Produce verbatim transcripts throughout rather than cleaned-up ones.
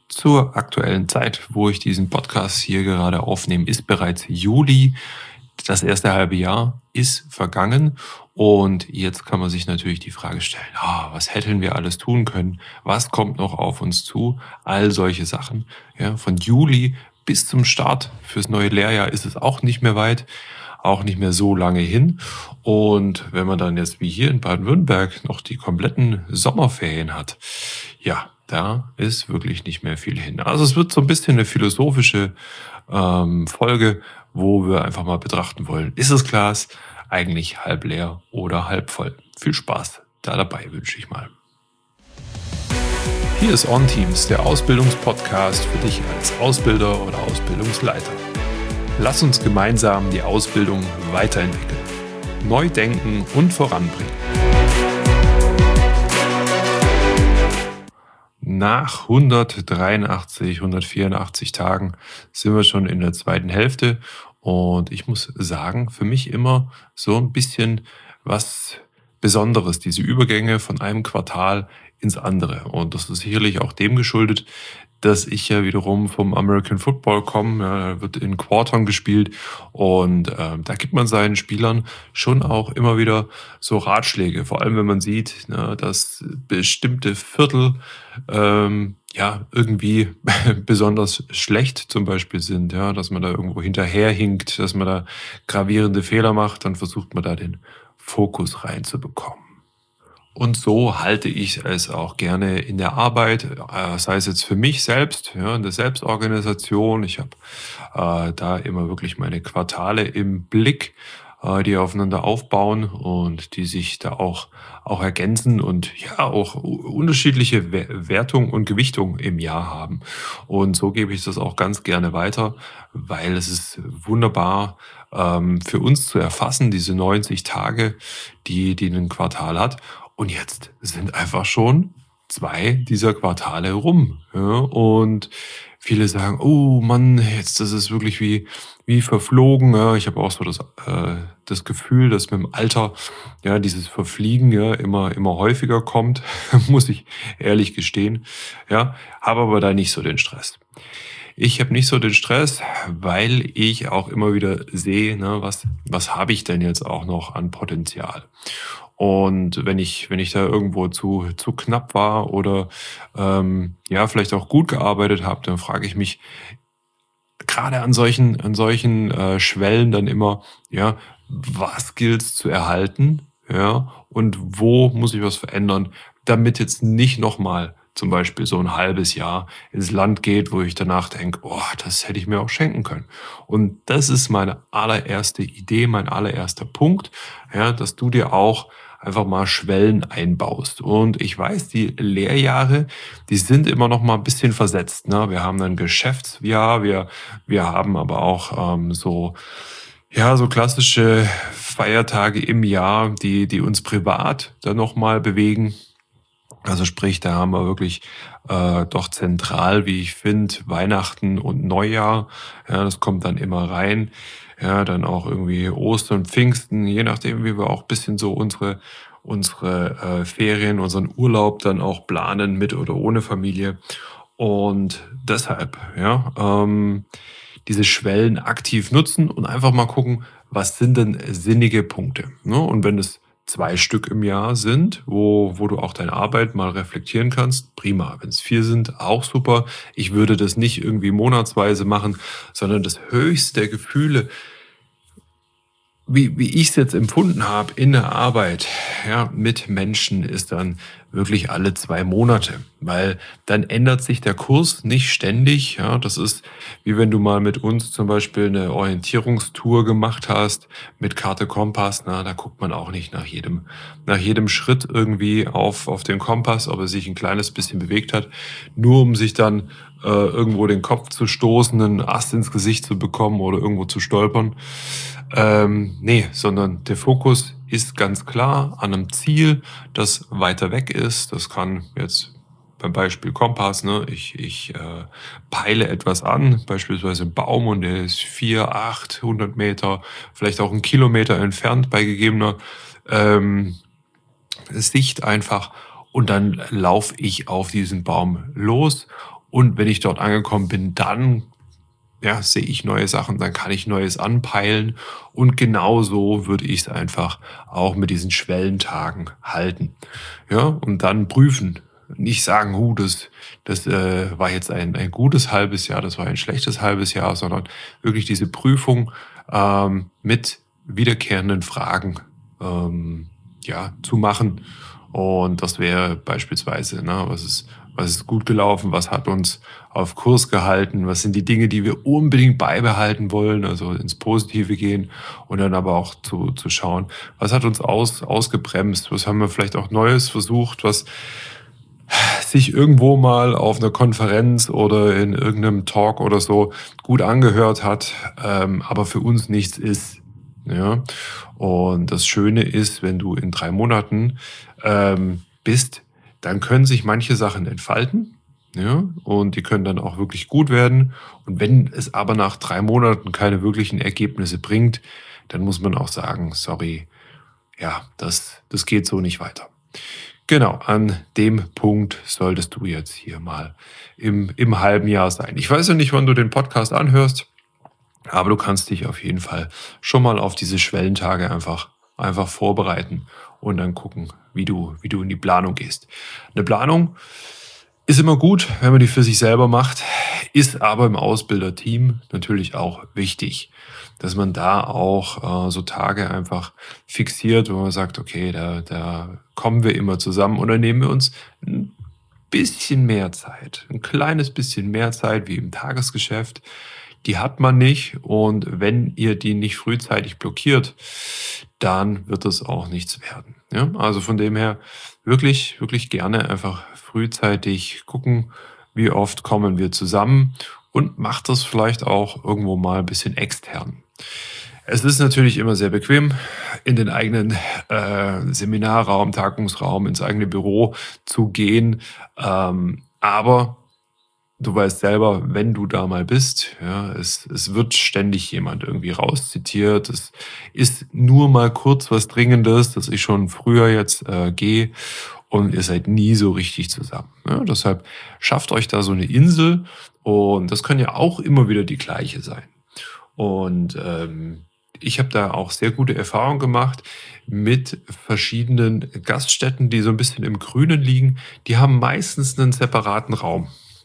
Zur aktuellen Zeit, wo ich diesen Podcast hier gerade aufnehme, ist bereits Juli. Das erste halbe Jahr ist vergangen und jetzt kann man sich natürlich die Frage stellen, ah, was hätten wir alles tun können? Was kommt noch auf uns zu? All solche Sachen. Ja, von Juli bis zum Start fürs neue Lehrjahr ist es auch nicht mehr weit, auch nicht mehr so lange hin. Und wenn man dann jetzt wie hier in Baden-Württemberg noch die kompletten Sommerferien hat, ja, da ist wirklich nicht mehr viel hin. Also es wird so ein bisschen eine philosophische ähm, Folge, wo wir einfach mal betrachten wollen, ist das Glas eigentlich halb leer oder halb voll? Viel Spaß da dabei wünsche ich mal. Hier ist OnTeams, der Ausbildungspodcast für dich als Ausbilder oder Ausbildungsleiter. Lass uns gemeinsam die Ausbildung weiterentwickeln, neu denken und voranbringen. Nach hundertdreiundachtzig, hundertvierundachtzig Tagen sind wir schon in der zweiten Hälfte und ich muss sagen, für mich immer so ein bisschen was Besonderes, diese Übergänge von einem Quartal ins andere. Und das ist sicherlich auch dem geschuldet, dass ich ja wiederum vom American Football komme. Ja, da wird in Quartern gespielt und äh, da gibt man seinen Spielern schon auch immer wieder so Ratschläge. Vor allem, wenn man sieht, ne, dass bestimmte Viertel ähm, ja irgendwie besonders schlecht zum Beispiel sind, ja, dass man da irgendwo hinterherhinkt, dass man da gravierende Fehler macht, dann versucht man da den Fokus reinzubekommen. Und so halte ich es auch gerne in der Arbeit, äh, sei es jetzt für mich selbst, ja, in der Selbstorganisation. Ich habe äh, da immer wirklich meine Quartale im Blick, äh, die aufeinander aufbauen und die sich da auch, auch ergänzen und ja auch u- unterschiedliche We- Wertung und Gewichtung im Jahr haben. Und so gebe ich das auch ganz gerne weiter, weil es ist wunderbar ähm, für uns zu erfassen, diese neunzig Tage, die, die ein Quartal hat. Und jetzt sind einfach schon zwei dieser Quartale rum. Ja? Und viele sagen, oh Mann, jetzt das ist wirklich wie, wie verflogen. Ja? Ich habe auch so das, äh, das Gefühl, dass mit dem Alter ja dieses Verfliegen ja immer, immer häufiger kommt, muss ich ehrlich gestehen. Ja, habe aber da nicht so den Stress. Ich habe nicht so den Stress, weil ich auch immer wieder sehe, ne, was, was habe ich denn jetzt auch noch an Potenzial? Und wenn ich, wenn ich da irgendwo zu, zu knapp war oder ähm, ja, vielleicht auch gut gearbeitet habe, dann frage ich mich gerade an solchen, an solchen äh, Schwellen dann immer, ja, was gilt's zu erhalten, ja, und wo muss ich was verändern, damit jetzt nicht nochmal zum Beispiel so ein halbes Jahr ins Land geht, wo ich danach denke, oh, das hätte ich mir auch schenken können. Und das ist meine allererste Idee, mein allererster Punkt, ja, dass du dir auch einfach mal Schwellen einbaust. Und ich weiß, die Lehrjahre, die sind immer noch mal ein bisschen versetzt. Ne? Wir haben ein Geschäftsjahr, wir, wir haben aber auch ähm, so, ja, so klassische Feiertage im Jahr, die, die uns privat dann noch mal bewegen. Also sprich, da haben wir wirklich äh, doch zentral, wie ich finde, Weihnachten und Neujahr. Ja, das kommt dann immer rein. Ja, dann auch irgendwie Ostern, Pfingsten, je nachdem, wie wir auch bisschen so unsere unsere äh, Ferien, unseren Urlaub dann auch planen mit oder ohne Familie. Und deshalb, ja, ähm, diese Schwellen aktiv nutzen und einfach mal gucken, was sind denn sinnige Punkte. Ne? Und wenn es zwei Stück im Jahr sind, wo, wo du auch deine Arbeit mal reflektieren kannst, prima. Wenn es vier sind, auch super. Ich würde das nicht irgendwie monatsweise machen, sondern das höchste der Gefühle, wie, wie ich es jetzt empfunden habe in der Arbeit, ja, mit Menschen, ist dann wirklich alle zwei Monate, weil dann ändert sich der Kurs nicht ständig. Ja, das ist wie wenn du mal mit uns zum Beispiel eine Orientierungstour gemacht hast mit Karte Kompass. Na, da guckt man auch nicht nach jedem, nach jedem Schritt irgendwie auf, auf den Kompass, ob er sich ein kleines bisschen bewegt hat, nur um sich dann äh, irgendwo den Kopf zu stoßen, einen Ast ins Gesicht zu bekommen oder irgendwo zu stolpern. Ähm, nee, sondern der Fokus ist ganz klar an einem Ziel, das weiter weg ist. Das kann jetzt beim Beispiel Kompass, ne, ich, ich äh, peile etwas an, beispielsweise einen Baum und der ist vier, acht, hundert Meter, vielleicht auch einen Kilometer entfernt bei gegebener ähm, Sicht einfach. Und dann laufe ich auf diesen Baum los Und wenn ich dort angekommen bin, dann ja, sehe ich neue Sachen, dann kann ich Neues anpeilen. Und genauso würde ich es einfach auch mit diesen Schwellentagen halten. Ja, und dann prüfen. Nicht sagen, huh, das, das äh, war jetzt ein, ein gutes halbes Jahr, das war ein schlechtes halbes Jahr, sondern wirklich diese Prüfung ähm, mit wiederkehrenden Fragen ähm, ja, zu machen. Und das wäre beispielsweise, ne, was ist, was ist gut gelaufen, was hat uns auf Kurs gehalten, was sind die Dinge, die wir unbedingt beibehalten wollen, also ins Positive gehen und dann aber auch zu, zu schauen, was hat uns aus, ausgebremst, was haben wir vielleicht auch Neues versucht, was sich irgendwo mal auf einer Konferenz oder in irgendeinem Talk oder so gut angehört hat, ähm, aber für uns nichts ist. Ja? Und das Schöne ist, wenn du in drei Monaten ähm, bist, dann können sich manche Sachen entfalten. Ja, und die können dann auch wirklich gut werden. Und wenn es aber nach drei Monaten keine wirklichen Ergebnisse bringt, dann muss man auch sagen, sorry, ja, das, das geht so nicht weiter. Genau, an dem Punkt solltest du jetzt hier mal im, im halben Jahr sein. Ich weiß ja nicht, wann du den Podcast anhörst, aber du kannst dich auf jeden Fall schon mal auf diese Schwellentage einfach, einfach vorbereiten und dann gucken, wie du, wie du in die Planung gehst. Eine Planung ist immer gut, wenn man die für sich selber macht, ist aber im Ausbilderteam natürlich auch wichtig, dass man da auch äh, so Tage einfach fixiert, wo man sagt, okay, da, da kommen wir immer zusammen und dann nehmen wir uns ein bisschen mehr Zeit, ein kleines bisschen mehr Zeit wie im Tagesgeschäft. Die hat man nicht und wenn ihr die nicht frühzeitig blockiert, dann wird es auch nichts werden. Ja? Also von dem her wirklich, wirklich gerne einfach frühzeitig gucken, wie oft kommen wir zusammen und macht das vielleicht auch irgendwo mal ein bisschen extern. Es ist natürlich immer sehr bequem, in den eigenen äh, Seminarraum, Tagungsraum, ins eigene Büro zu gehen, ähm, aber du weißt selber, wenn du da mal bist, ja, es, es wird ständig jemand irgendwie rauszitiert. Es ist nur mal kurz was Dringendes, dass ich schon früher jetzt äh, gehe und ihr seid nie so richtig zusammen. Ja, deshalb schafft euch da so eine Insel und das kann ja auch immer wieder die gleiche sein. Und ähm, ich habe da auch sehr gute Erfahrungen gemacht mit verschiedenen Gaststätten, die so ein bisschen im Grünen liegen. Die haben meistens einen separaten Raum.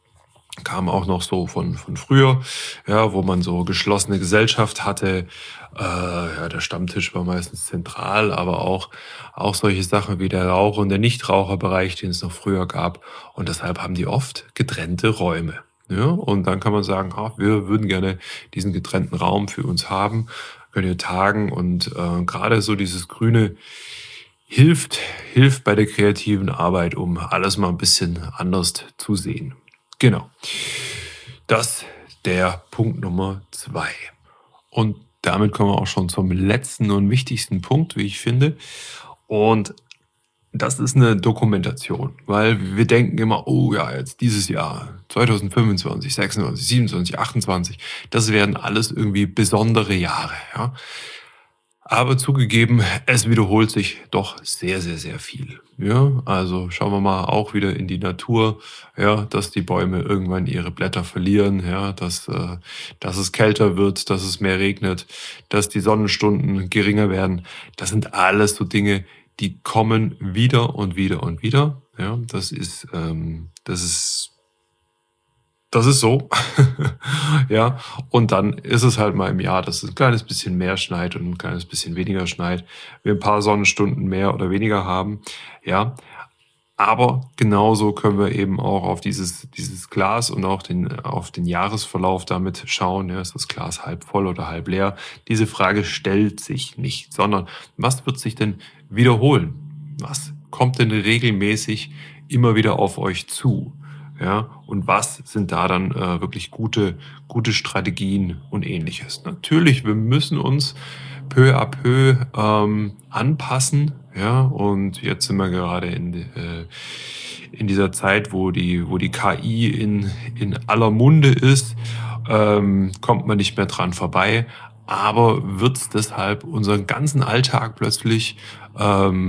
Kam auch noch so von, von früher, ja, wo man so geschlossene Gesellschaft hatte. Äh, ja, der Stammtisch war meistens zentral, aber auch, auch solche Sachen wie der Raucher- und der Nichtraucherbereich, den es noch früher gab. Und deshalb haben die oft getrennte Räume. Ja, und dann kann man sagen, ah, wir würden gerne diesen getrennten Raum für uns haben, können hier tagen und äh, gerade so dieses Grüne hilft, hilft bei der kreativen Arbeit, um alles mal ein bisschen anders zu sehen. Genau. Das der Punkt Nummer zwei. Und damit kommen wir auch schon zum letzten und wichtigsten Punkt, wie ich finde. Und das ist eine Dokumentation, weil wir denken immer, oh ja, jetzt dieses Jahr, zwanzig fünfundzwanzig, sechsundzwanzig, siebenundzwanzig, achtundzwanzig, das werden alles irgendwie besondere Jahre. Ja? Aber zugegeben, es wiederholt sich doch sehr, sehr, sehr viel. Ja, also schauen wir mal auch wieder in die Natur, ja, dass die Bäume irgendwann ihre Blätter verlieren, ja, dass, äh, dass es kälter wird, dass es mehr regnet, dass die Sonnenstunden geringer werden. Das sind alles so Dinge, die kommen wieder und wieder und wieder. Ja, das ist, ähm, das ist das ist so. Ja, und dann ist es halt mal im Jahr, dass es ein kleines bisschen mehr schneit und ein kleines bisschen weniger schneit. Wir ein paar Sonnenstunden mehr oder weniger haben, ja. Aber genauso können wir eben auch auf dieses dieses Glas und auch den auf den Jahresverlauf damit schauen, ja, ist das Glas halb voll oder halb leer? Diese Frage stellt sich nicht, sondern was wird sich denn wiederholen? Was kommt denn regelmäßig immer wieder auf euch zu? Ja, und was sind da dann äh, wirklich gute, gute Strategien und ähnliches? Natürlich, wir müssen uns peu à peu ähm, anpassen. Ja, und jetzt sind wir gerade in, äh, in dieser Zeit, wo die, wo die K I in, in aller Munde ist, ähm, kommt man nicht mehr dran vorbei. Aber wird es deshalb unseren ganzen Alltag plötzlich ähm,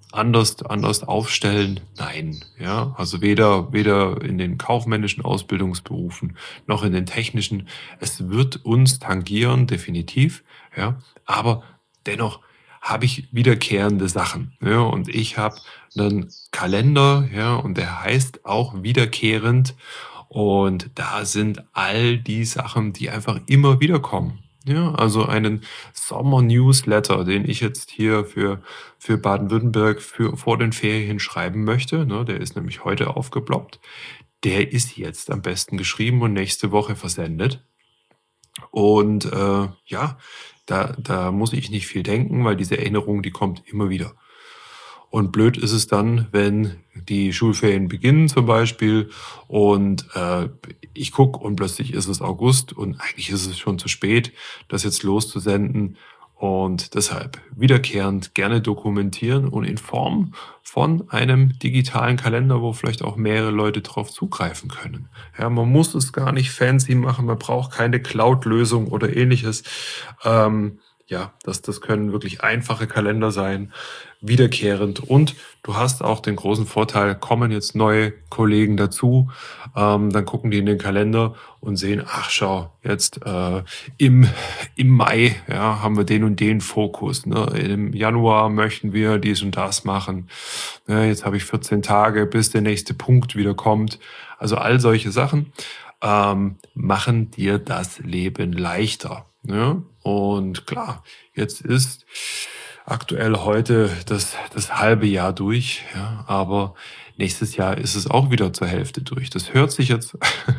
anders anders aufstellen? Nein, ja. Also weder weder in den kaufmännischen Ausbildungsberufen noch in den technischen. Es wird uns tangieren, definitiv, ja, aber dennoch habe ich wiederkehrende Sachen, ja, und ich habe 'nen Kalender, ja, und der heißt auch wiederkehrend und da sind all die Sachen, die einfach immer wiederkommen. Ja, also einen Sommer-Newsletter, den ich jetzt hier für für Baden-Württemberg für vor den Ferien schreiben möchte, ne? Der ist nämlich heute aufgeploppt. Der ist jetzt am besten geschrieben und nächste Woche versendet. Und, äh, ja, da da muss ich nicht viel denken, weil diese Erinnerung, die kommt immer wieder. Und blöd ist es dann, wenn die Schulferien beginnen zum Beispiel und, äh, ich gucke und plötzlich ist es August und eigentlich ist es schon zu spät, das jetzt loszusenden. Und deshalb wiederkehrend gerne dokumentieren und in Form von einem digitalen Kalender, wo vielleicht auch mehrere Leute drauf zugreifen können. Ja, man muss es gar nicht fancy machen, man braucht keine Cloud-Lösung oder Ähnliches. Ähm, ja, das das können wirklich einfache Kalender sein, wiederkehrend. Und du hast auch den großen Vorteil, kommen jetzt neue Kollegen dazu, ähm, dann gucken die in den Kalender und sehen: „Ach schau, jetzt, äh, im im Mai, ja, haben wir den und den Fokus, ne? Im Januar möchten wir dies und das machen. Ne, jetzt habe ich vierzehn Tage, bis der nächste Punkt wieder kommt.“ Also, all solche Sachen, ähm, machen dir das Leben leichter, ne? Und klar, jetzt ist aktuell heute das das halbe Jahr durch, ja, aber nächstes Jahr ist es auch wieder zur Hälfte durch. Das hört sich jetzt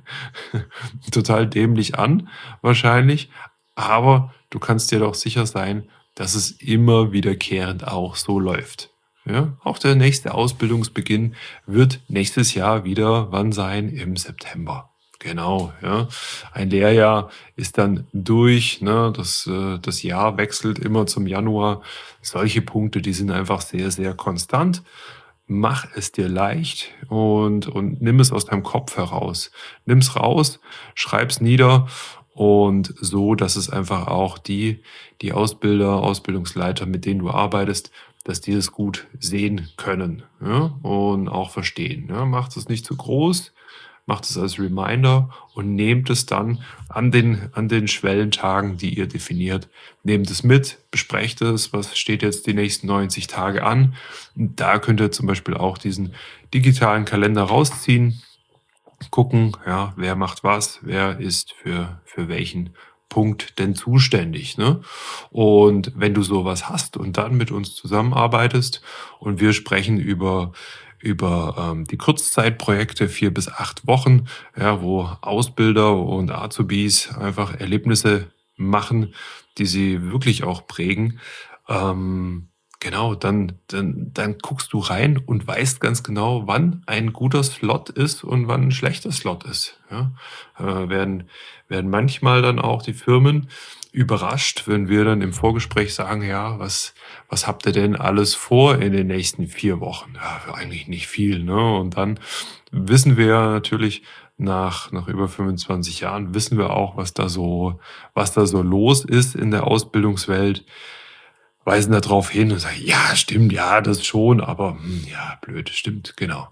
total dämlich an wahrscheinlich, aber du kannst dir doch sicher sein, dass es immer wiederkehrend auch so läuft, ja? Auch der nächste Ausbildungsbeginn wird nächstes Jahr wieder wann sein? Im September. Genau, ja. Ein Lehrjahr ist dann durch, ne? Das, äh das Jahr wechselt immer zum Januar. Solche Punkte, die sind einfach sehr, sehr konstant. Mach es dir leicht und und nimm es aus deinem Kopf heraus. Nimm's raus, schreib's nieder und so, dass es einfach auch die die Ausbilder, Ausbildungsleiter, mit denen du arbeitest, dass die das gut sehen können, ja, und auch verstehen, ne? Macht es nicht zu groß, macht es als Reminder und nehmt es dann an den an den Schwellentagen, die ihr definiert. Nehmt es mit, besprecht es, was steht jetzt die nächsten neunzig Tage an. Und da könnt ihr zum Beispiel auch diesen digitalen Kalender rausziehen, gucken, ja, wer macht was, wer ist für für welchen Punkt denn zuständig, ne? Und wenn du so was hast und dann mit uns zusammenarbeitest und wir sprechen über über, ähm, die Kurzzeitprojekte, vier bis acht Wochen, ja, wo Ausbilder und Azubis einfach Erlebnisse machen, die sie wirklich auch prägen. Ähm, genau, dann dann dann guckst du rein und weißt ganz genau, wann ein guter Slot ist und wann 'n schlechter Slot ist, ja? Äh, werden werden manchmal dann auch die Firmen überrascht, wenn wir dann im Vorgespräch sagen: „Ja, was was habt ihr denn alles vor in den nächsten vier Wochen?“ „Ja, eigentlich nicht viel“, ne? Und dann wissen wir ja natürlich nach nach über fünfundzwanzig Jahren wissen wir auch, was da so was da so los ist in der Ausbildungswelt, weisen da drauf hin und sagen: „Ja, stimmt, ja, das schon, aber, hm, ja, blöd, stimmt, genau.“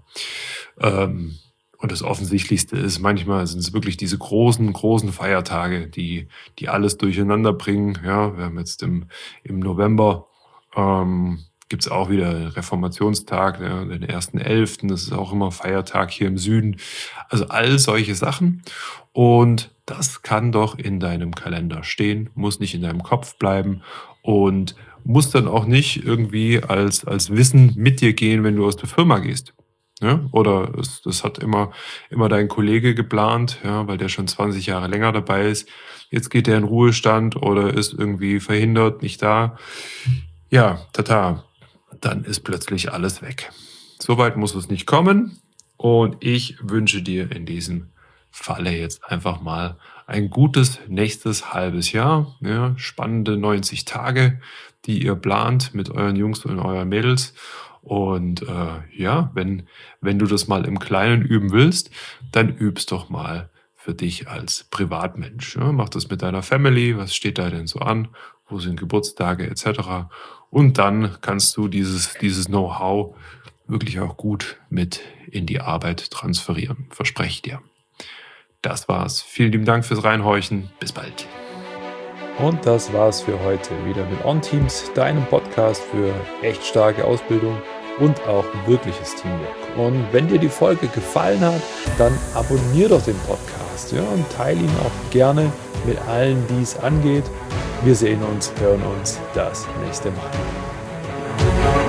Ähm, und das Offensichtlichste ist, manchmal sind es wirklich diese großen, großen Feiertage, die die alles durcheinander bringen, ja? Wir haben jetzt im im November, ähm, gibt's auch wieder Reformationstag, ja, den ersten elften Das ist auch immer Feiertag hier im Süden. Also, all solche Sachen und das kann doch in deinem Kalender stehen, muss nicht in deinem Kopf bleiben und muss dann auch nicht irgendwie als als Wissen mit dir gehen, wenn du aus der Firma gehst, ne? Oder es das hat immer immer dein Kollege geplant, ja, weil der schon zwanzig Jahre länger dabei ist. Jetzt geht der in Ruhestand oder ist irgendwie verhindert, nicht da. Ja, tata, dann ist plötzlich alles weg. So weit muss es nicht kommen und ich wünsche dir in diesem Falle jetzt einfach mal ein gutes nächstes halbes Jahr, ja, spannende neunzig Tage, die ihr plant mit euren Jungs und euren Mädels. Und, äh, ja, wenn wenn du das mal im Kleinen üben willst, dann üb's doch mal für dich als Privatmensch. Ja, mach das mit deiner Family. Was steht da denn so an? Wo sind Geburtstage et cetera. Und dann kannst du dieses, dieses Know-how wirklich auch gut mit in die Arbeit transferieren. Verspreche ich dir. Das war's. Vielen lieben Dank fürs Reinhorchen. Bis bald. Und das war's für heute wieder mit OnTeams, deinem Podcast für echt starke Ausbildung und auch wirkliches Teamwork. Und wenn dir die Folge gefallen hat, dann abonnier doch den Podcast, ja, und teile ihn auch gerne mit allen, die es angeht. Wir sehen uns, hören uns das nächste Mal.